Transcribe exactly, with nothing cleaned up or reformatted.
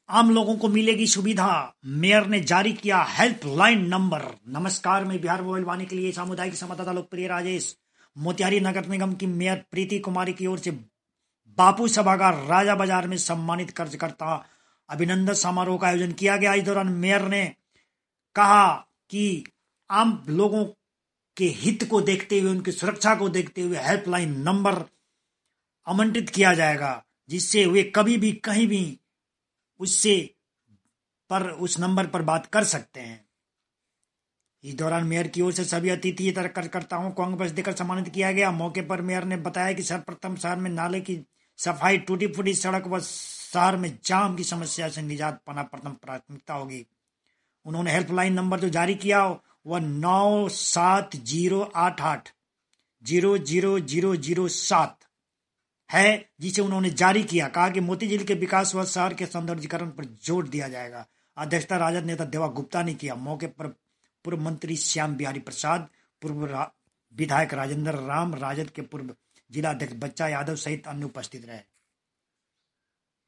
आम लोगों को मिलेगी सुविधा, मेयर ने जारी किया हेल्पलाइन नंबर। नमस्कार, मैं बिहार मोबाइल वाणी के लिए सामुदायिक संवाददाता लोकप्रिय राजेश। मोतिहारी नगर निगम की मेयर प्रीति कुमारी की ओर से बापू सभागार राजा बाजार में सम्मानित कार्यकर्ता अभिनंदन समारोह का आयोजन किया गया। इस दौरान मेयर ने कहा कि आम लोगों के हित को देखते हुए, उनकी सुरक्षा को देखते हुए हेल्पलाइन नंबर आवंटित किया जाएगा, जिससे वे कभी भी कहीं भी उससे पर उस नंबर पर बात कर सकते हैं। इस दौरान मेयर की ओर से सभी अतिथि कार्यकर्ताओं को अंग बस देकर सम्मानित किया गया। मौके पर मेयर ने बताया कि सर्वप्रथम शहर में नाले की सफाई, टूटी फूटी सड़क व शहर में जाम की समस्या से निजात पाना प्रथम प्राथमिकता होगी। उन्होंने हेल्पलाइन नंबर जो जारी किया वह नौ सात जीरो आठ आठ जीरो जीरो जीरो जीरो सात है, जिसे उन्होंने जारी किया। कहा कि मोती झील के विकास व शहर के सौंदर्यीकरण पर जोर दिया जाएगा। अध्यक्षता राजद नेता देवा गुप्ता ने किया। मौके पर पूर्व मंत्री श्याम बिहारी प्रसाद, पूर्व विधायक राजेंद्र राम, राजद के पूर्व जिला अध्यक्ष बच्चा यादव सहित अन्य उपस्थित रहे।